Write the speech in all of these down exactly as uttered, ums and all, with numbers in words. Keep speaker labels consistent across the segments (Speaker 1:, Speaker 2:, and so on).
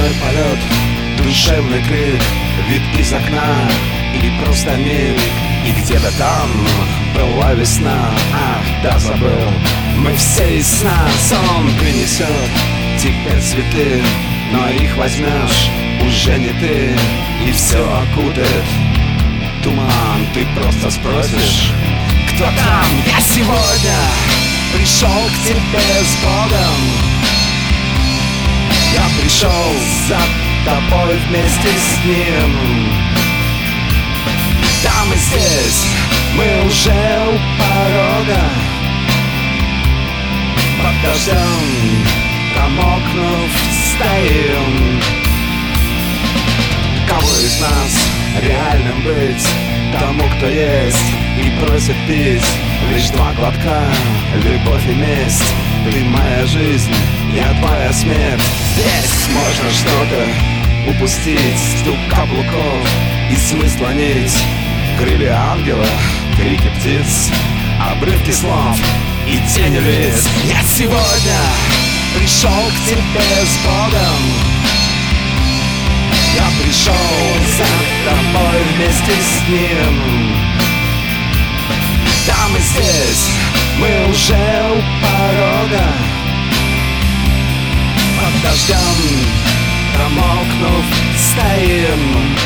Speaker 1: ночной полет, душевный крик, вид из окна и просто миг. И где-то там была весна. Ах, да, забыл, мы все из сна. Сон принесет тебе цветы, но их возьмешь уже не ты. И все окутает туман. Ты просто спросишь: кто там? Я сегодня пришел к тебе с Богом. Я пришел за тобой вместе с Ним. Там и здесь мы уже у порога, под дождем промокнув стоим. Кого из нас реальным быть? Тому, кто есть и просит пить лишь два глотка. Любовь и месть, ты моя жизнь, я твоя смерть. Здесь можно что-то упустить, стук каблуков и смысла нить. Крылья ангела, крики птиц, обрывки слов и тени лиц. Я сегодня пришел к тебе с Богом. Я пришел за тобой вместе с Ним. Там и здесь мы уже у порога, под дождем промокнув стоим.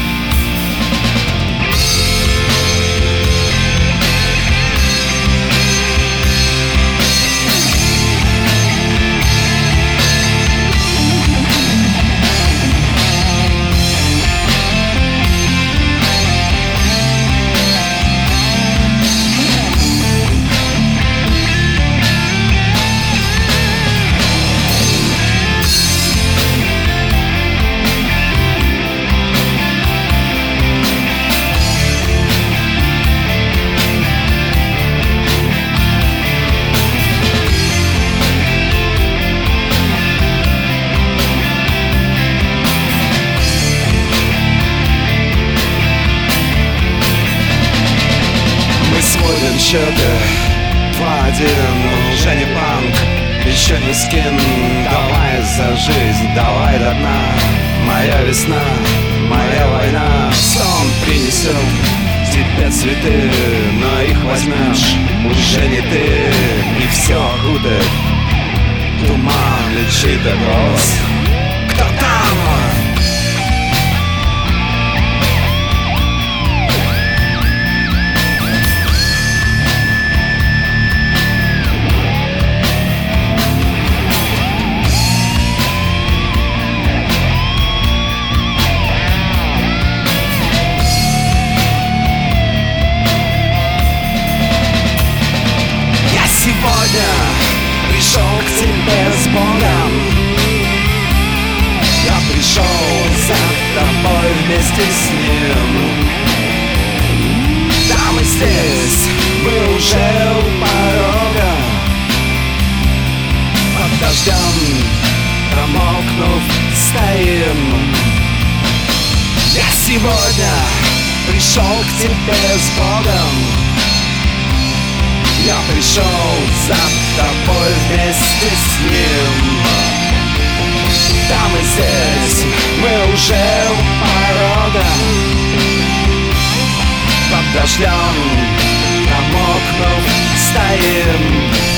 Speaker 1: Сводим счеты, два-один, уже не панк, еще не скин. Давай за жизнь, давай до дна. Моя весна, моя война. Сон принесет тебе цветы, но их возьмешь уже не ты. И все окутает туман, лечит голос. Кто там? Сегодня пришел к тебе с Богом. Я пришел за тобой вместе с Ним. Там и здесь мы уже у порога, под дождем промокнув стоим. Я сегодня пришел к тебе с Богом. Я пришел за тобой вместе с Ним. Там и здесь мы уже у порога, под дождем промокнув стоим.